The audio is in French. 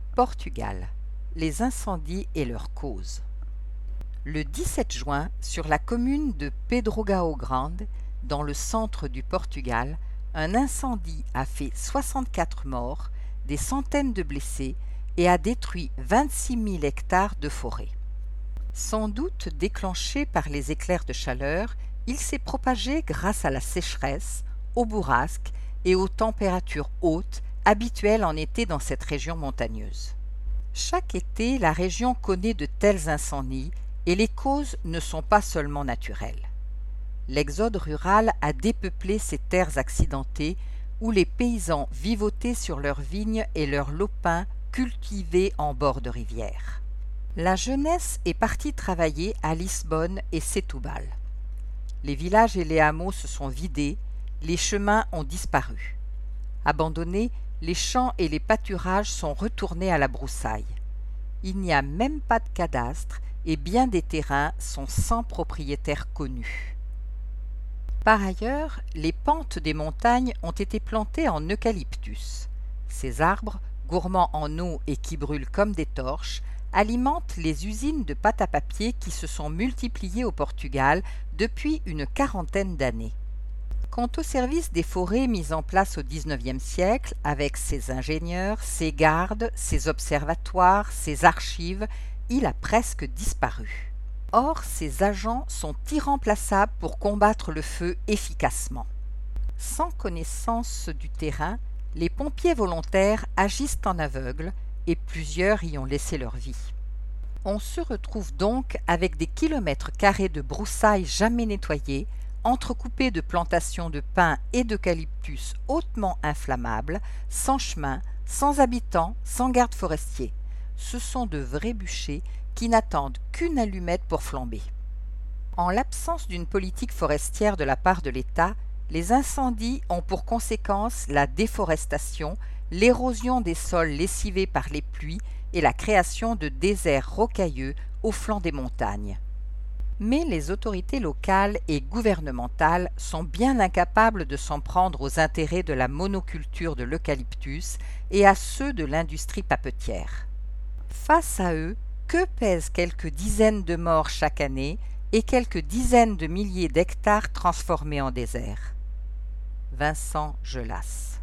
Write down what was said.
Portugal. Les incendies et leurs causes. Le 17 juin, sur la commune de Pedrógão Grande, dans le centre du Portugal, un incendie a fait 64 morts, des centaines de blessés et a détruit 26 000 hectares de forêt. Sans doute déclenché par les éclairs de chaleur, il s'est propagé grâce à la sécheresse, aux bourrasques et aux températures hautes habituelles en été dans cette région montagneuse. Chaque été, la région connaît de tels incendies et les causes ne sont pas seulement naturelles. L'exode rural a dépeuplé ces terres accidentées où les paysans vivotaient sur leurs vignes et leurs lopins cultivés en bord de rivière. La jeunesse est partie travailler à Lisbonne et Setúbal. Les villages et les hameaux se sont vidés, les chemins ont disparu. Abandonnés, les champs et les pâturages sont retournés à la broussaille. Il n'y a même pas de cadastre et bien des terrains sont sans propriétaire connu. Par ailleurs, les pentes des montagnes ont été plantées en eucalyptus. Ces arbres, gourmands en eau et qui brûlent comme des torches, alimentent les usines de pâte à papier qui se sont multipliées au Portugal depuis une quarantaine d'années. Quant au service des forêts mis en place au XIXe siècle, avec ses ingénieurs, ses gardes, ses observatoires, ses archives, il a presque disparu. Or, ces agents sont irremplaçables pour combattre le feu efficacement. Sans connaissance du terrain, les pompiers volontaires agissent en aveugle et plusieurs y ont laissé leur vie. On se retrouve donc avec des kilomètres carrés de broussailles jamais nettoyées, entrecoupées de plantations de pins et d'eucalyptus hautement inflammables, sans chemin, sans habitants, sans garde forestier. Ce sont de vrais bûchers qui n'attendent qu'une allumette pour flamber. En l'absence d'une politique forestière de la part de l'État, les incendies ont pour conséquence la déforestation, l'érosion des sols lessivés par les pluies et la création de déserts rocailleux au flanc des montagnes. Mais les autorités locales et gouvernementales sont bien incapables de s'en prendre aux intérêts de la monoculture de l'eucalyptus et à ceux de l'industrie papetière. Face à eux, que pèsent quelques dizaines de morts chaque année et quelques dizaines de milliers d'hectares transformés en désert? Vincent Gelas.